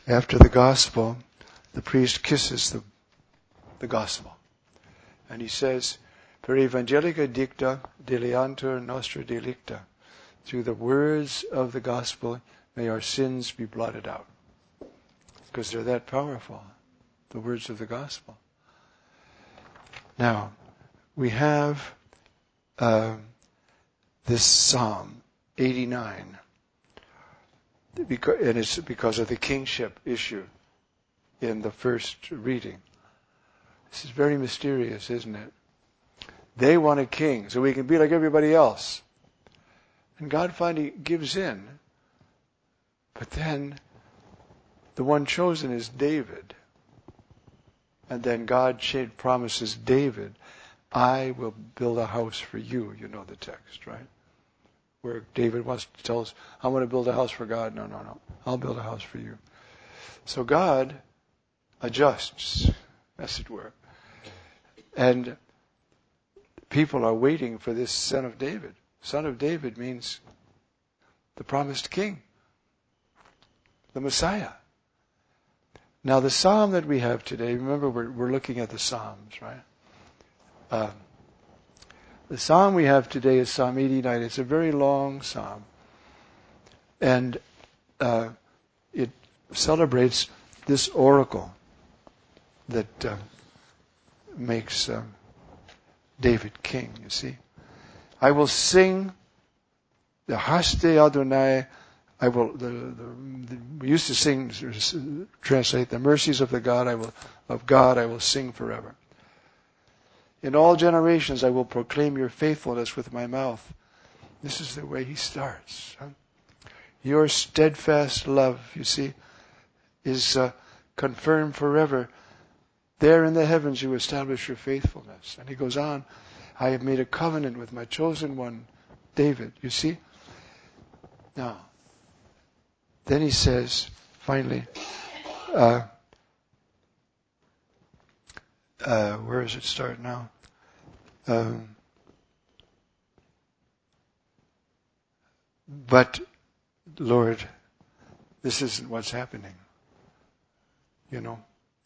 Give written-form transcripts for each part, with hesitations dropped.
After the gospel, the priest kisses the gospel. And he says, Per evangelica dicta deleantur nostra delicta. Through the words of the gospel, may our sins be blotted out. Because they're that powerful, the words of the gospel. Now, we have this Psalm 89. And it's because of the kingship issue in the first reading. This is very mysterious, isn't it? They want a king so we can be like everybody else. And God finally gives in. But then the one chosen is David. And then God promises David, I will build a house for you. You know the text, right? Where David wants to tell us, I want to build a house for God. No. I'll build a house for you. So God adjusts, as it were. And people are waiting for this son of David. Son of David means the promised king, the Messiah. Now the psalm that we have today, remember we're looking at the Psalms, right? The psalm we have today is Psalm 89. It's a very long psalm. And it celebrates this oracle that makes David king, you see. I will sing the Haste Adonai. We used to sing, translate, the mercies of God I will sing forever. In all generations I will proclaim your faithfulness with my mouth. This is the way he starts. Your steadfast love, you see, is confirmed forever. There in the heavens you establish your faithfulness. And he goes on, I have made a covenant with my chosen one, David. You see? Now, then he says, finally, where does it start now? But, Lord, this isn't what's happening. You know?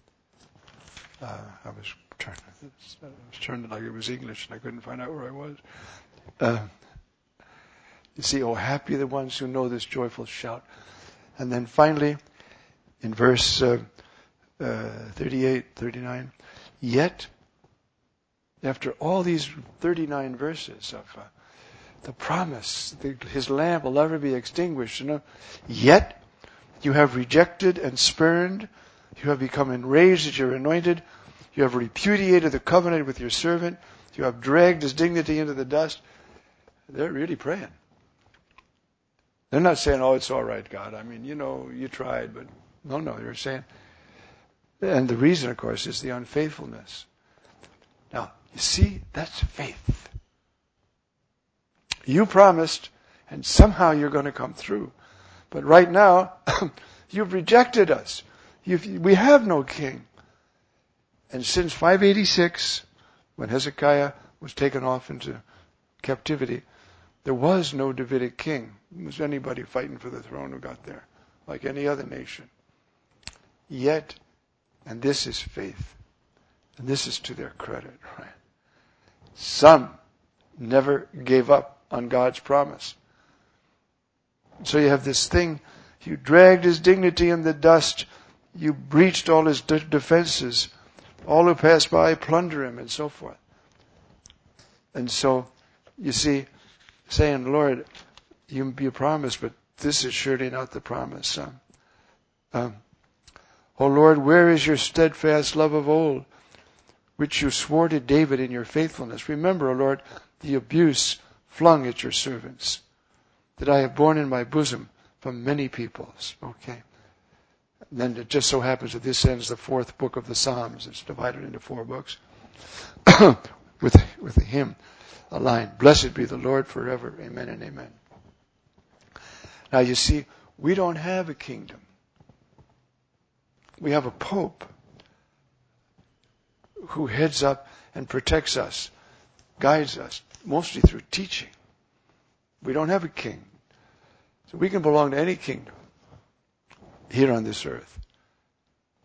I was turning like it was English and I couldn't find out where I was. You see, oh, happy the ones who know this joyful shout. And then finally, in verse 38, 39, yet, after all these 39 verses of the promise, his lamp will never be extinguished, you know, yet you have rejected and spurned, you have become enraged at your anointed, you have repudiated the covenant with your servant, you have dragged his dignity into the dust. They're really praying. They're not saying, oh, it's all right, God. I mean, you know, you tried, but no, they're saying, and the reason, of course, is the unfaithfulness. Now, you see, that's faith. You promised, and somehow you're going to come through. But right now, you've rejected us. We have no king. And since 586, when Hezekiah was taken off into captivity, there was no Davidic king. There was anybody fighting for the throne who got there, like any other nation. Yet, and this is faith, and this is to their credit, right? Some never gave up on God's promise. So you have this thing, you dragged his dignity in the dust, you breached all his defenses, all who pass by plunder him, and so forth. And so, you see, saying, Lord, you promised, but this is surely not the promise. O Lord, where is your steadfast love of old, which you swore to David in your faithfulness? Remember, O Lord, the abuse flung at your servants, that I have borne in my bosom from many peoples. Okay. And then it just so happens that this ends the fourth book of the Psalms. It's divided into 4 books. with a hymn, a line, blessed be the Lord forever. Amen and amen. Now you see, we don't have a kingdom. We have a pope who heads up and protects us, guides us, mostly through teaching. We don't have a king. So we can belong to any kingdom here on this earth.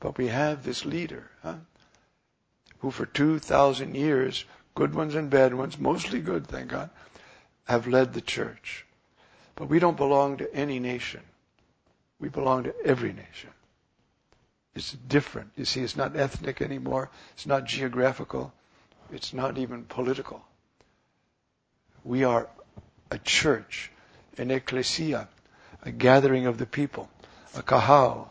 But we have this leader, who for 2,000 years, good ones and bad ones, mostly good, thank God, have led the church. But we don't belong to any nation. We belong to every nation. It's different. You see, it's not ethnic anymore. It's not geographical. It's not even political. We are a church, an ecclesia, a gathering of the people, a kahal.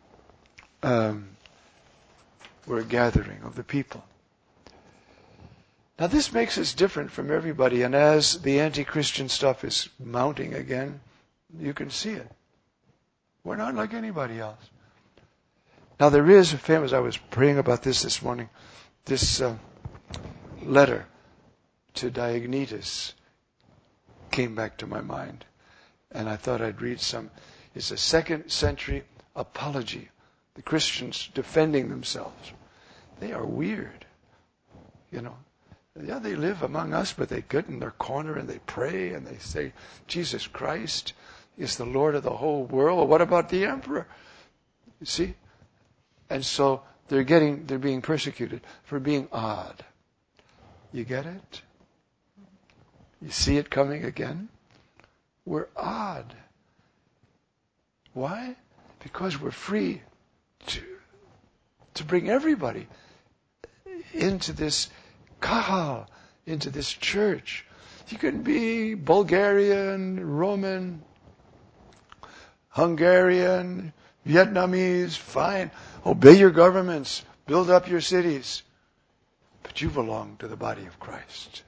We're a gathering of the people. Now this makes us different from everybody, and as the anti-Christian stuff is mounting again, you can see it. We're not like anybody else. Now there is a famous, I was praying about this morning, this letter to Diognetus came back to my mind, and I thought I'd read some. It's a 2nd century apology. The Christians defending themselves. They are weird, you know. Yeah, they live among us, but they get in their corner and they pray and they say, Jesus Christ is the Lord of the whole world. Well, what about the emperor? You see? And so they're being persecuted for being odd. You get it? You see it coming again? We're odd. Why? Because we're free to bring everybody into this kahal, into this church. You can be Bulgarian, Roman, Hungarian, Vietnamese, fine. Obey your governments. Build up your cities. But you belong to the body of Christ.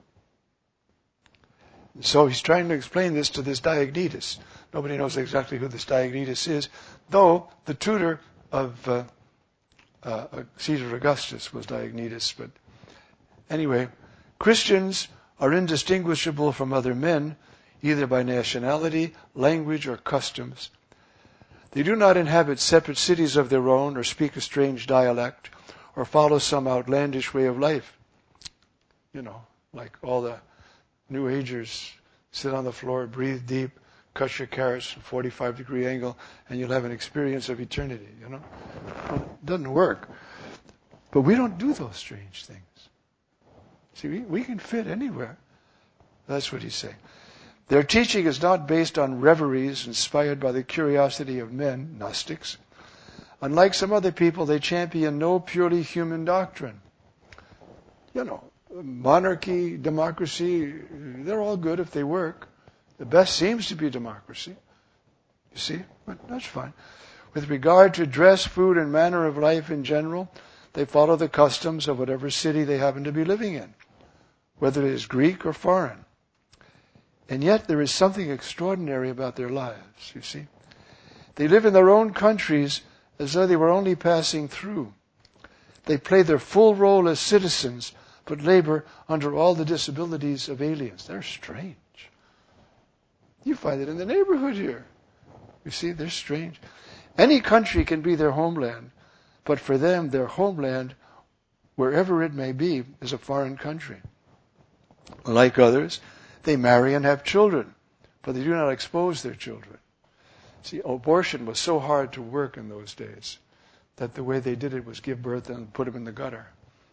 And so he's trying to explain this to this Diognetus. Nobody knows exactly who this Diognetus is, though the tutor of Caesar Augustus was Diognetus. But anyway, Christians are indistinguishable from other men, either by nationality, language, or customs. They do not inhabit separate cities of their own, or speak a strange dialect, or follow some outlandish way of life. You know, like all the New Agers sit on the floor, breathe deep, cut your carrots at a 45-degree angle, and you'll have an experience of eternity, you know. Well, it doesn't work. But we don't do those strange things. See, we can fit anywhere. That's what he's saying. Their teaching is not based on reveries inspired by the curiosity of men, Gnostics. Unlike some other people, they champion no purely human doctrine. You know, monarchy, democracy, they're all good if they work. The best seems to be democracy. You see? But that's fine. With regard to dress, food, and manner of life in general, they follow the customs of whatever city they happen to be living in, whether it is Greek or foreign. And yet there is something extraordinary about their lives, you see. They live in their own countries as though they were only passing through. They play their full role as citizens, but labor under all the disabilities of aliens. They're strange. You find it in the neighborhood here. You see, they're strange. Any country can be their homeland, but for them, their homeland, wherever it may be, is a foreign country. Like others, they marry and have children, but they do not expose their children. See, abortion was so hard to work in those days that the way they did it was give birth and put them in the gutter.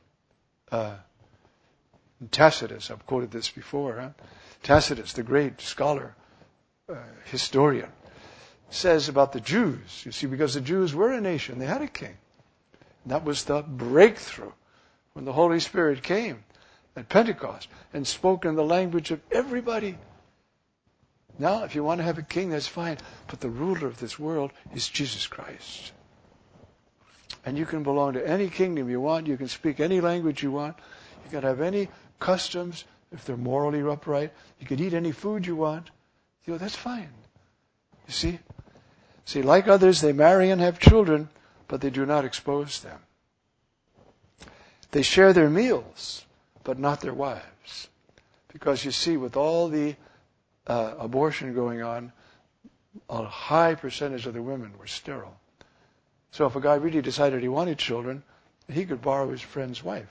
Tacitus, I've quoted this before, Tacitus, the great scholar, historian, says about the Jews, you see, because the Jews were a nation, they had a king. And that was the breakthrough when the Holy Spirit came at Pentecost and spoke in the language of everybody. Now, if you want to have a king, that's fine. But the ruler of this world is Jesus Christ. And you can belong to any kingdom you want. You can speak any language you want. You can have any customs if they're morally upright. You can eat any food you want. You know, that's fine. You see? See, like others, they marry and have children, but they do not expose them. They share their meals, but not their wives. Because you see, with all the abortion going on, a high percentage of the women were sterile. So if a guy really decided he wanted children, he could borrow his friend's wife.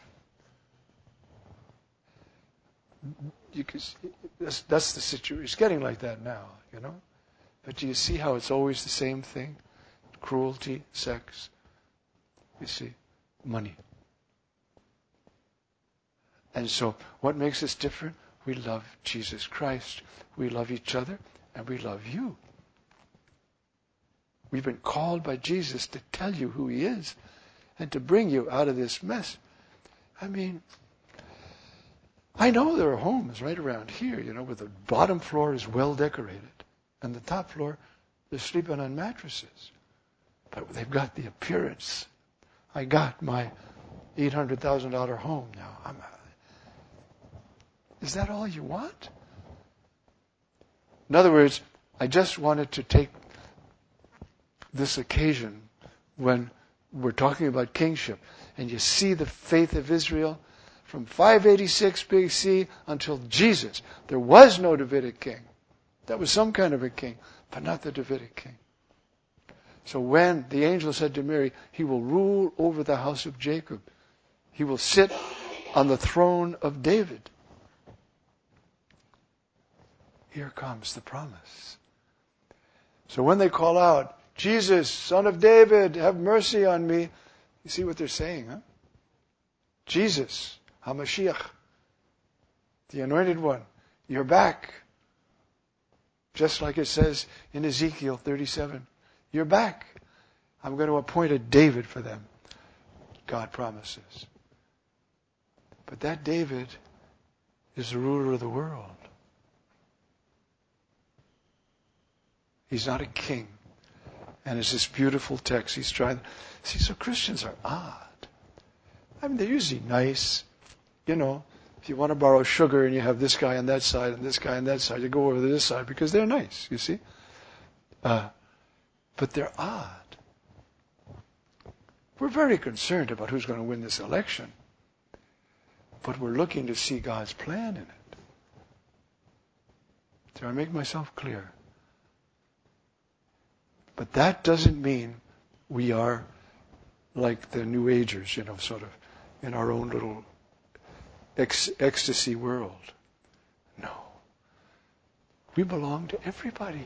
That's the situation. It's getting like that now, you know. But do you see how it's always the same thing? Cruelty, sex. you see, money. And so, what makes us different? We love Jesus Christ. We love each other, and we love you. We've been called by Jesus to tell you who He is and to bring you out of this mess. I mean, I know there are homes right around here, where the bottom floor is well decorated and the top floor, they're sleeping on mattresses. But they've got the appearance. I got my $800,000 home now. Is that all you want? In other words, I just wanted to take this occasion when we're talking about kingship, and you see the faith of Israel from 586 BC until Jesus. There was no Davidic king. That was some kind of a king, but not the Davidic king. So when the angel said to Mary, He will rule over the house of Jacob. He will sit on the throne of David. Here comes the promise. So when they call out, Jesus, Son of David, have mercy on me. You see what they're saying, huh? Jesus, HaMashiach, the Anointed One, you're back. Just like it says in Ezekiel 37. You're back. I'm going to appoint a David for them. God promises. But that David is the ruler of the world. He's not a king. And it's this beautiful text. He's trying. See, so Christians are odd. I mean, they're usually nice. If you want to borrow sugar and you have this guy on that side and this guy on that side, you go over to this side because they're nice, you see. But they're odd. We're very concerned about who's going to win this election. But we're looking to see God's plan in it. Do I make myself clear? But that doesn't mean we are like the New Agers, sort of in our own little ecstasy world. No. We belong to everybody.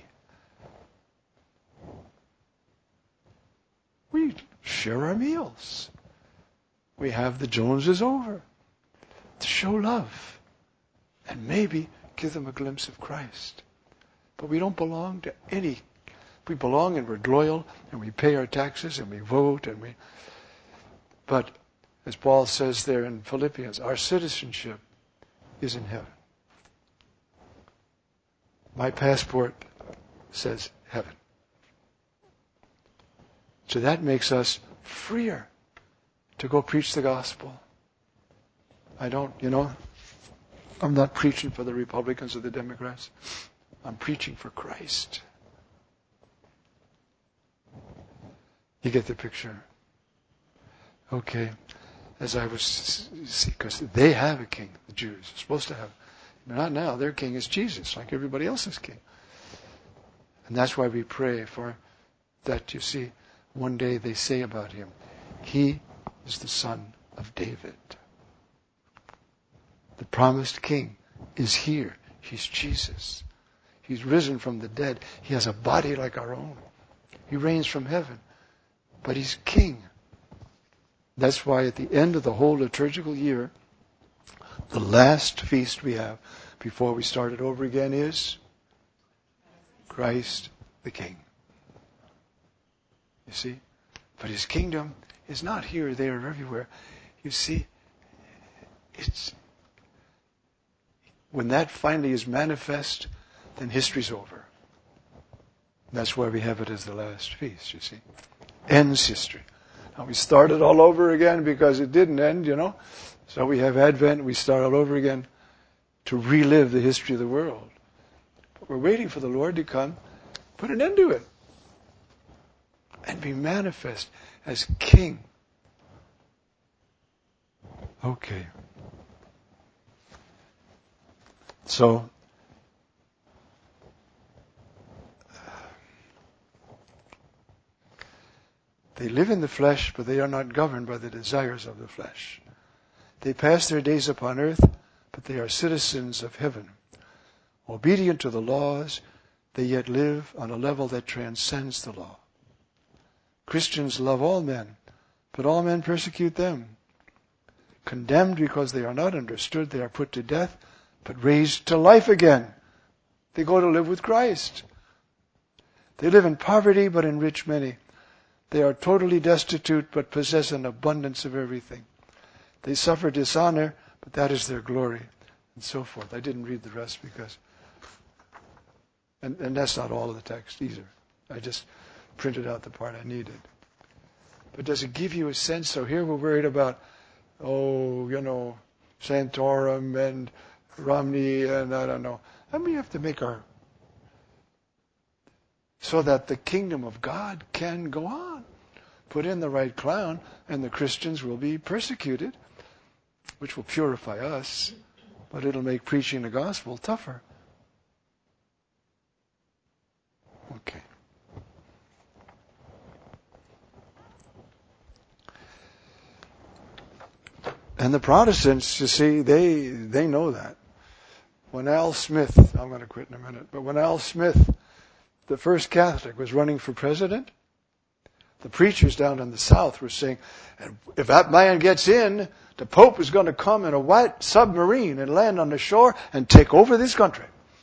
We share our meals. We have the Joneses over to show love and maybe give them a glimpse of Christ. But we don't belong to any. We belong and we're loyal and we pay our taxes and we vote but as Paul says there in Philippians, our citizenship is in heaven. My passport says heaven. So that makes us freer to go preach the gospel. I'm not preaching for the Republicans or the Democrats. I'm preaching for Christ. You get the picture? Okay. As I was, because they have a king, the Jews are supposed to have. Not now. Their king is Jesus, like everybody else's king. And that's why we pray for that, you see, one day they say about him, He is the Son of David. The promised king is here. He's Jesus. He's risen from the dead. He has a body like our own. He reigns from heaven. But He's king. That's why at the end of the whole liturgical year, the last feast we have before we start it over again is Christ the King. You see? But His kingdom is not here, there, or everywhere. You see, it's when that finally is manifest, then history's over. That's why we have it as the last feast, you see. Ends history. Now we start it all over again because it didn't end, So we have Advent, we start all over again to relive the history of the world. But we're waiting for the Lord to come, put an end to it, and be manifest as King. Okay. So, they live in the flesh, but they are not governed by the desires of the flesh. They pass their days upon earth, but they are citizens of heaven. Obedient to the laws, they yet live on a level that transcends the law. Christians love all men, But all men persecute them. Condemned because they are not understood, they are put to death, but raised to life again. They go to live with Christ. They live in poverty, but enrich many. They are totally destitute, but possess an abundance of everything. They suffer dishonor, but that is their glory, and so forth. I didn't read the rest because, and that's not all of the text either. I just printed out the part I needed. But does it give you a sense? So here we're worried about, Santorum and Romney and I don't know. And we have to make so that the kingdom of God can go on. Put in the right clown and the Christians will be persecuted, which will purify us, but it'll make preaching the gospel tougher. Okay. And the Protestants, you see, they know that. When Al Smith, I'm going to quit in a minute, but when Al Smith, the first Catholic, was running for president, the preachers down in the South were saying, if that man gets in, the Pope is going to come in a white submarine and land on the shore and take over this country.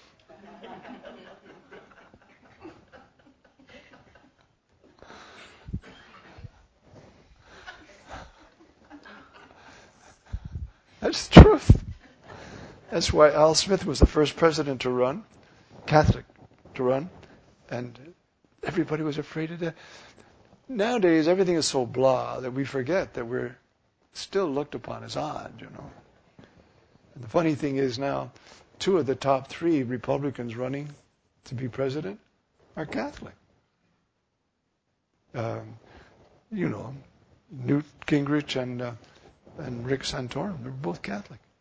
That's the truth. That's why Al Smith was the first president to run, Catholic to run, and everybody was afraid of that. Nowadays, everything is so blah that we forget that we're still looked upon as odd, And the funny thing is now, 2 of the top 3 Republicans running to be president are Catholic. Newt Gingrich and Rick Santorum, they're both Catholic.